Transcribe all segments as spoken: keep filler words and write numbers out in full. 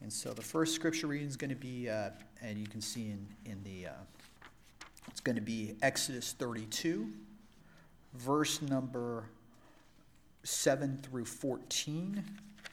And so the first scripture reading is going to be, uh, and you can see in, in the, uh, it's going to be Exodus thirty-two, verse number seven through fourteen.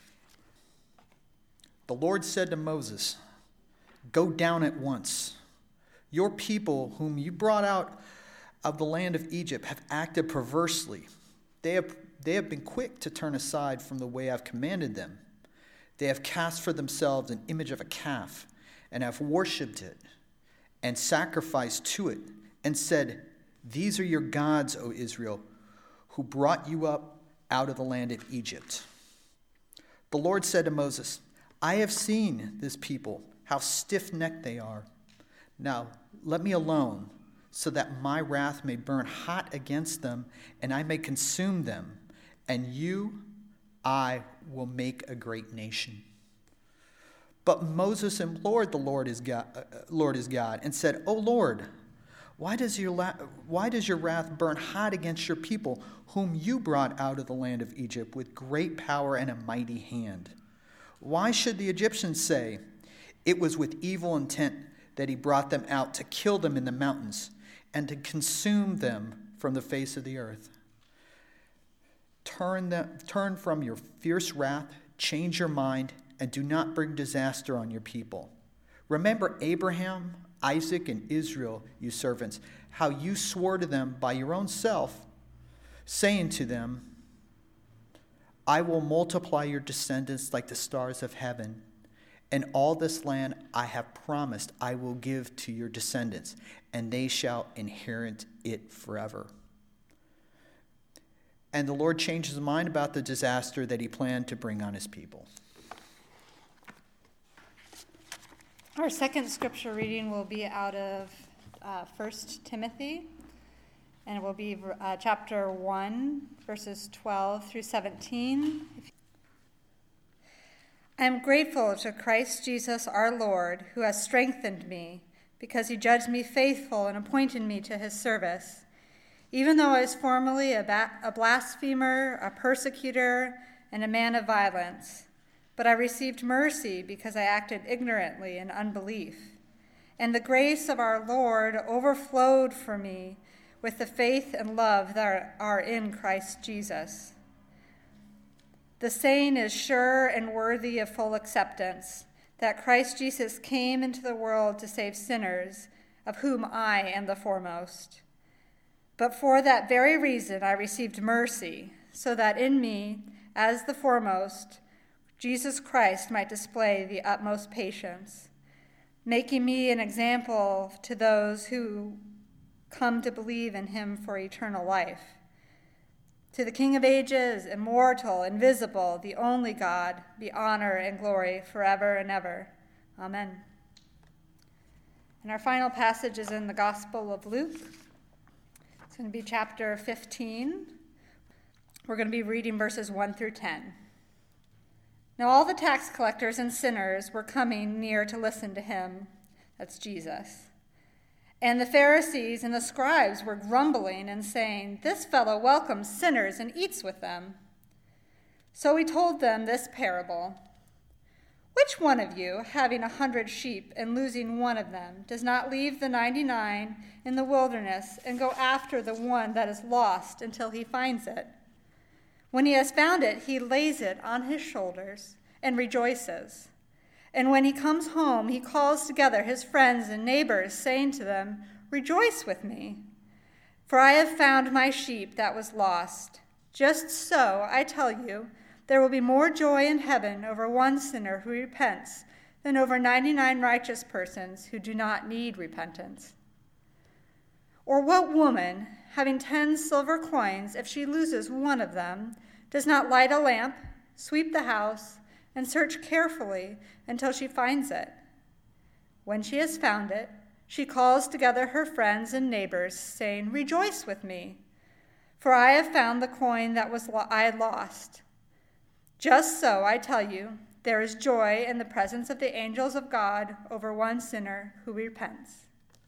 The Lord said to Moses, "Go down at once. Your people, whom you brought out of the land of Egypt, have acted perversely. They have, they have been quick to turn aside from the way I've commanded them. They have cast for themselves an image of a calf and have worshipped it and sacrificed to it and said, 'These are your gods, O Israel, who brought you up out of the land of Egypt.' The Lord said to Moses, 'I have seen this people, how stiff-necked they are. Now let me alone, so that my wrath may burn hot against them, and I may consume them, and you, I, will make a great nation.' But Moses implored the Lord his God, uh, Lord his God, and said, 'O Lord, why does your la- why does your wrath burn hot against your people, whom you brought out of the land of Egypt with great power and a mighty hand? Why should the Egyptians say, it was with evil intent that he brought them out to kill them in the mountains and to consume them from the face of the earth? Turn them, turn from your fierce wrath, change your mind, and do not bring disaster on your people. Remember Abraham, Isaac, and Israel, you servants, how you swore to them by your own self, saying to them, I will multiply your descendants like the stars of heaven, and all this land I have promised I will give to your descendants, and they shall inherit it forever.' And the Lord changed his mind about the disaster that he planned to bring on his people." Our second scripture reading will be out of uh, First Timothy, and it will be uh, chapter one, verses twelve through seventeen. I am grateful to Christ Jesus our Lord, who has strengthened me, because he judged me faithful and appointed me to his service. Even though I was formerly a, ba- a blasphemer, a persecutor, and a man of violence, but I received mercy because I acted ignorantly in unbelief. And the grace of our Lord overflowed for me with the faith and love that are in Christ Jesus. The saying is sure and worthy of full acceptance, that Christ Jesus came into the world to save sinners, of whom I am the foremost. But for that very reason I received mercy, so that in me, as the foremost, Jesus Christ might display the utmost patience, making me an example to those who come to believe in him for eternal life. To the King of ages, immortal, invisible, the only God, be honor and glory forever and ever. Amen. And our final passage is in the Gospel of Luke. It's going to be chapter fifteen. We're going to be reading verses one through ten. Now all the tax collectors and sinners were coming near to listen to him. That's Jesus. And the Pharisees and the scribes were grumbling and saying, "This fellow welcomes sinners and eats with them." So he told them this parable. "Which one of you, having a hundred sheep and losing one of them, does not leave the ninety-nine in the wilderness and go after the one that is lost until he finds it? When he has found it, he lays it on his shoulders and rejoices. And when he comes home, he calls together his friends and neighbors, saying to them, 'Rejoice with me, for I have found my sheep that was lost.' Just so, I tell you, there will be more joy in heaven over one sinner who repents than over ninety-nine righteous persons who do not need repentance. Or what woman, having ten silver coins, if she loses one of them, does not light a lamp, sweep the house, and search carefully until she finds it? When she has found it, she calls together her friends and neighbors, saying, 'Rejoice with me, for I have found the coin that was lo- I lost.' Just so, I tell you, there is joy in the presence of the angels of God over one sinner who repents."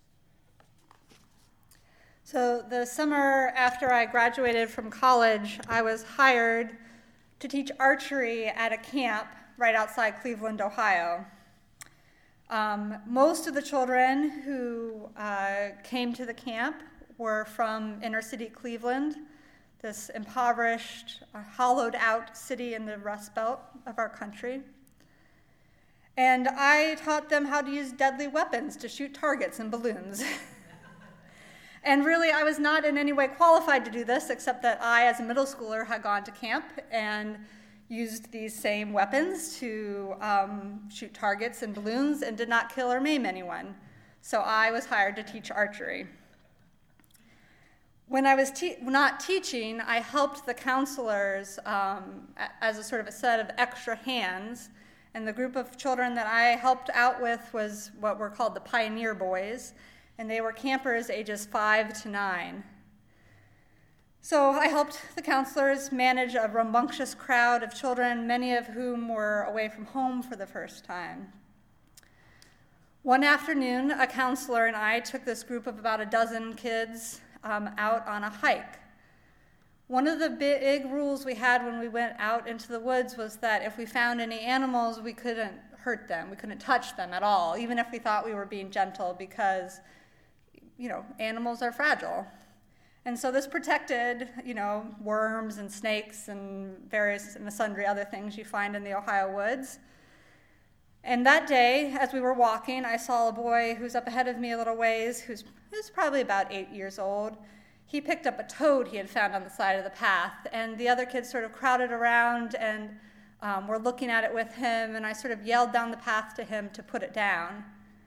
So the summer after I graduated from college, I was hired to teach archery at a camp right outside Cleveland, Ohio. Um, most of the children who uh, came to the camp were from inner city Cleveland, this impoverished, uh, hollowed-out city in the Rust Belt of our country. And I taught them how to use deadly weapons to shoot targets and balloons. And really, I was not in any way qualified to do this, except that I, as a middle schooler, had gone to camp and used these same weapons to um, shoot targets and balloons and did not kill or maim anyone. So I was hired to teach archery. When I was te- not teaching, I helped the counselors um, as a sort of a set of extra hands. And the group of children that I helped out with was what were called the Pioneer Boys. And they were campers ages five to nine. So I helped the counselors manage a rambunctious crowd of children, many of whom were away from home for the first time. One afternoon, a counselor and I took this group of about a dozen kids um, out on a hike. One of the big rules we had when we went out into the woods was that if we found any animals, we couldn't hurt them. We couldn't touch them at all, even if we thought we were being gentle, because you know, animals are fragile. And so this protected, you know, worms and snakes and various and sundry other things you find in the Ohio woods. And that day, as we were walking, I saw a boy who's up ahead of me a little ways, who's, who's probably about eight years old. He picked up a toad he had found on the side of the path, and the other kids sort of crowded around and um, were looking at it with him, and I sort of yelled down the path to him to put it down.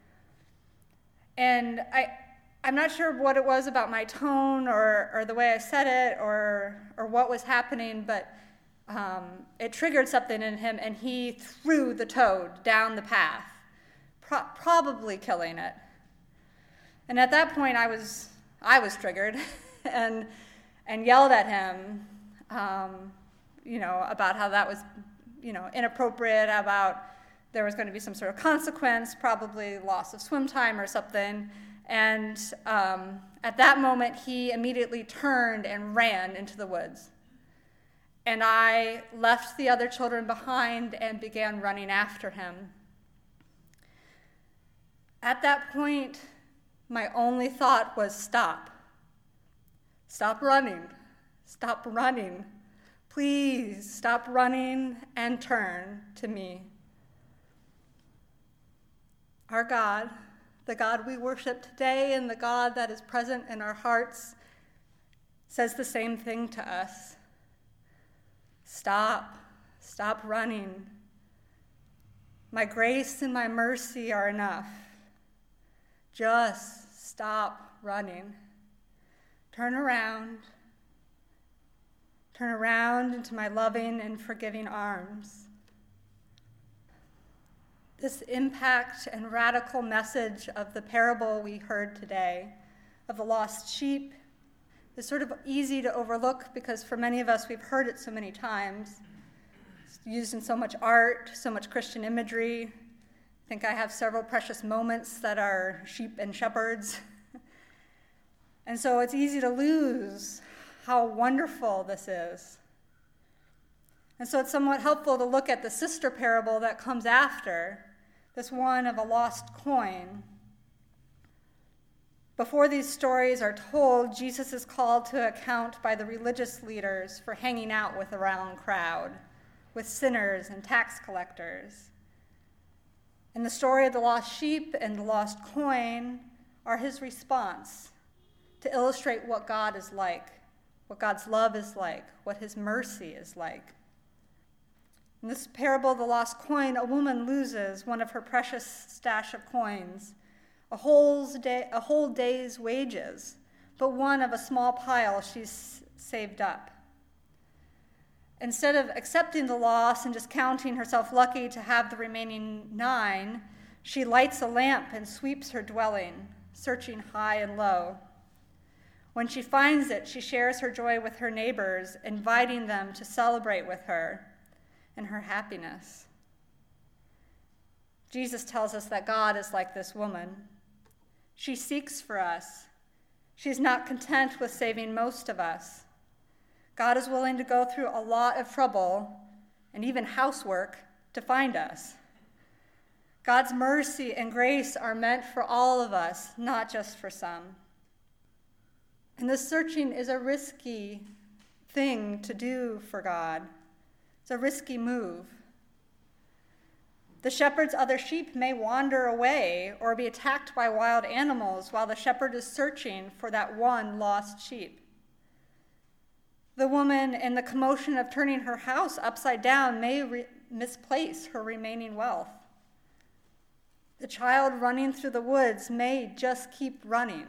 And I... I'm not sure what it was about my tone or, or the way I said it or or what was happening, but um, it triggered something in him, and he threw the toad down the path, pro- probably killing it. And at that point, I was I was triggered, and and yelled at him, um, you know, about how that was, you know, inappropriate, about there was going to be some sort of consequence, probably loss of swim time or something. And um, at that moment, he immediately turned and ran into the woods. And I left the other children behind and began running after him. At that point, my only thought was stop. Stop running. Stop running. Please stop running and turn to me. Our God, the God we worship today and the God that is present in our hearts, says the same thing to us. Stop. Stop running. My grace and my mercy are enough. Just stop running. Turn around. Turn around into my loving and forgiving arms. This impact and radical message of the parable we heard today of the lost sheep is sort of easy to overlook because for many of us, we've heard it so many times. It's used in so much art, so much Christian imagery. I think I have several precious moments that are sheep and shepherds. And so it's easy to lose how wonderful this is. And so it's somewhat helpful to look at the sister parable that comes after, this one of a lost coin. Before these stories are told, Jesus is called to account by the religious leaders for hanging out with a round crowd, with sinners and tax collectors. And the story of the lost sheep and the lost coin are his response to illustrate what God is like, what God's love is like, what his mercy is like. In this parable of the lost coin, a woman loses one of her precious stash of coins, a whole, day, a whole day's wages, but one of a small pile she's saved up. Instead of accepting the loss and just counting herself lucky to have the remaining nine, she lights a lamp and sweeps her dwelling, searching high and low. When she finds it, she shares her joy with her neighbors, inviting them to celebrate with her and her happiness. Jesus tells us that God is like this woman. She seeks for us. She's not content with saving most of us. God is willing to go through a lot of trouble and even housework to find us. God's mercy and grace are meant for all of us, not just for some. And this searching is a risky thing to do for God. It's a risky move. The shepherd's other sheep may wander away or be attacked by wild animals while the shepherd is searching for that one lost sheep. The woman, in the commotion of turning her house upside down, may re- misplace her remaining wealth. The child running through the woods may just keep running.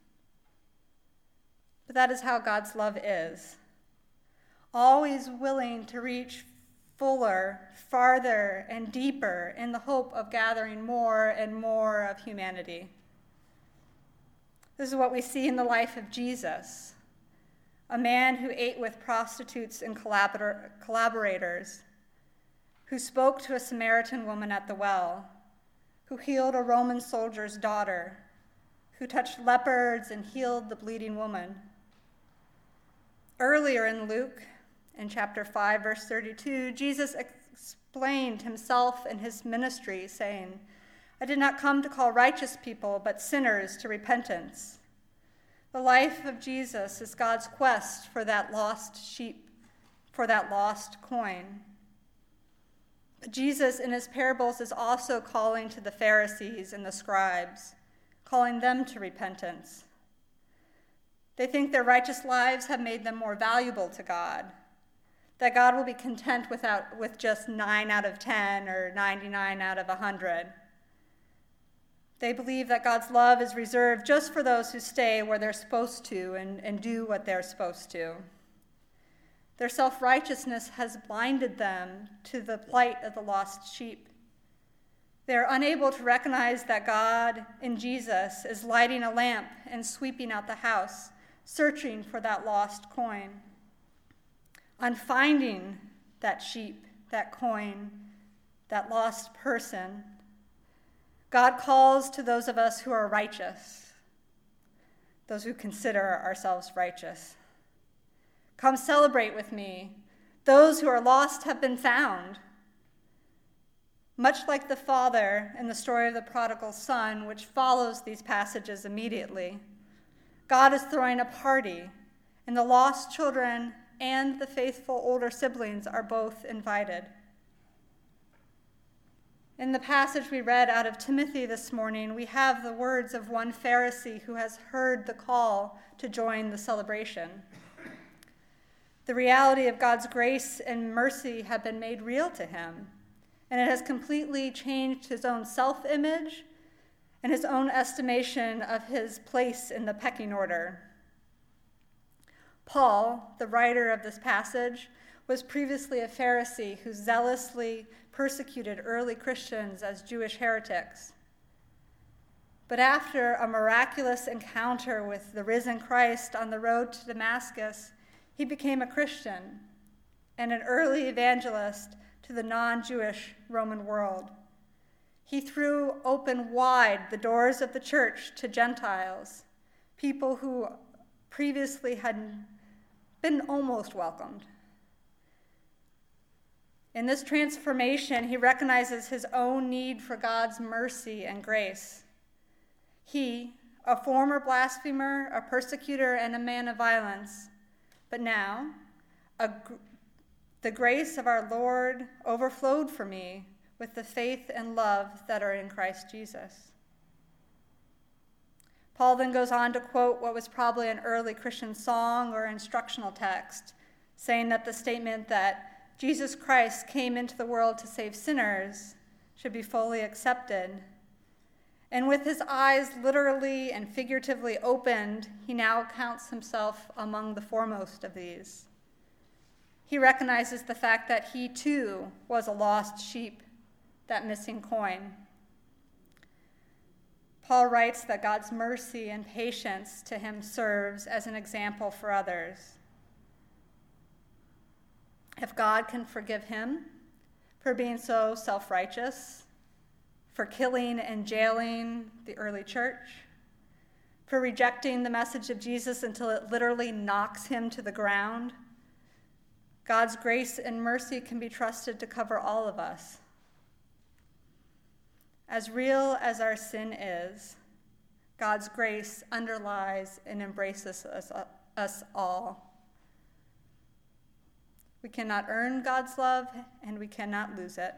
But that is how God's love is. Always willing to reach fuller, farther, and deeper in the hope of gathering more and more of humanity. This is what we see in the life of Jesus, a man who ate with prostitutes and collabor- collaborators, who spoke to a Samaritan woman at the well, who healed a Roman soldier's daughter, who touched leopards and healed the bleeding woman. Earlier in Luke, in chapter five, verse thirty-two, Jesus explained himself and his ministry, saying, "I did not come to call righteous people, but sinners to repentance." The life of Jesus is God's quest for that lost sheep, for that lost coin. But Jesus, in his parables, is also calling to the Pharisees and the scribes, calling them to repentance. They think their righteous lives have made them more valuable to God, that God will be content without, with just nine out of ten or ninety-nine out of one hundred. They believe that God's love is reserved just for those who stay where they're supposed to and, and do what they're supposed to. Their self-righteousness has blinded them to the plight of the lost sheep. They're unable to recognize that God in Jesus is lighting a lamp and sweeping out the house, searching for that lost coin. On finding that sheep, that coin, that lost person, God calls to those of us who are righteous, those who consider ourselves righteous. Come celebrate with me. Those who are lost have been found. Much like the father in the story of the prodigal son, which follows these passages immediately, God is throwing a party, and the lost children and the faithful older siblings are both invited. In the passage we read out of Timothy this morning, we have the words of one Pharisee who has heard the call to join the celebration. The reality of God's grace and mercy have been made real to him, and it has completely changed his own self-image and his own estimation of his place in the pecking order. Paul, the writer of this passage, was previously a Pharisee who zealously persecuted early Christians as Jewish heretics. But after a miraculous encounter with the risen Christ on the road to Damascus, he became a Christian and an early evangelist to the non-Jewish Roman world. He threw open wide the doors of the church to Gentiles, people who previously had been almost welcomed. In this transformation, he recognizes his own need for God's mercy and grace. He, a former blasphemer, a persecutor, and a man of violence, but now a, the grace of our Lord overflowed for me with the faith and love that are in Christ Jesus. Paul then goes on to quote what was probably an early Christian song or instructional text, saying that the statement that Jesus Christ came into the world to save sinners should be fully accepted. And with his eyes literally and figuratively opened, he now counts himself among the foremost of these. He recognizes the fact that he too was a lost sheep, that missing coin. Paul writes that God's mercy and patience to him serves as an example for others. If God can forgive him for being so self-righteous, for killing and jailing the early church, for rejecting the message of Jesus until it literally knocks him to the ground, God's grace and mercy can be trusted to cover all of us, As real as our sin is, God's grace underlies and embraces us, us all. We cannot earn God's love, and we cannot lose it.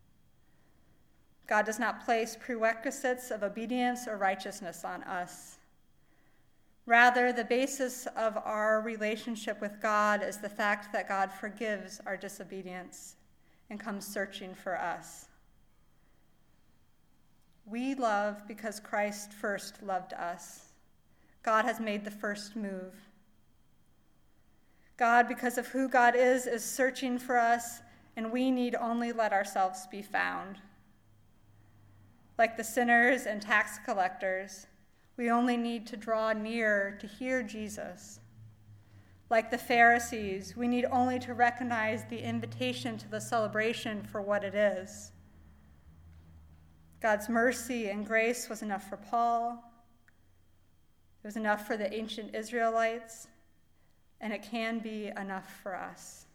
God does not place prerequisites of obedience or righteousness on us. Rather, the basis of our relationship with God is the fact that God forgives our disobedience and comes searching for us. We love because Christ first loved us. God has made the first move. God, because of who God is, is searching for us, and we need only let ourselves be found. Like the sinners and tax collectors, we only need to draw near to hear Jesus. Like the Pharisees, we need only to recognize the invitation to the celebration for what it is. God's mercy and grace was enough for Paul. It was enough for the ancient Israelites, and it can be enough for us.